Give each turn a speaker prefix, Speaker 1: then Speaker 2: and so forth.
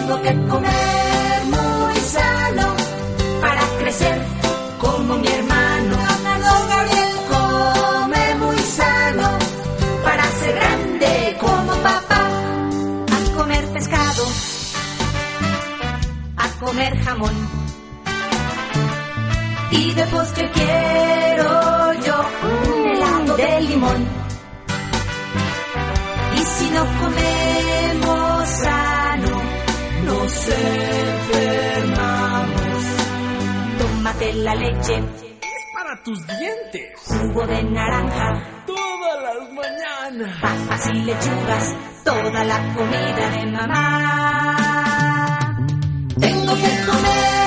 Speaker 1: Tengo que comer muy sano para crecer como mi hermano. Leonardo Gabriel come muy sano para ser grande como papá. A comer pescado, a comer jamón, y de postre quiero yo un helado de limón. Y si no comemos sano, nos enfermamos. Tómate la leche,
Speaker 2: es para tus dientes.
Speaker 1: jugo de naranja,
Speaker 2: Todas las mañanas.
Speaker 1: papas y lechugas, toda la comida de mamá. Tengo que comer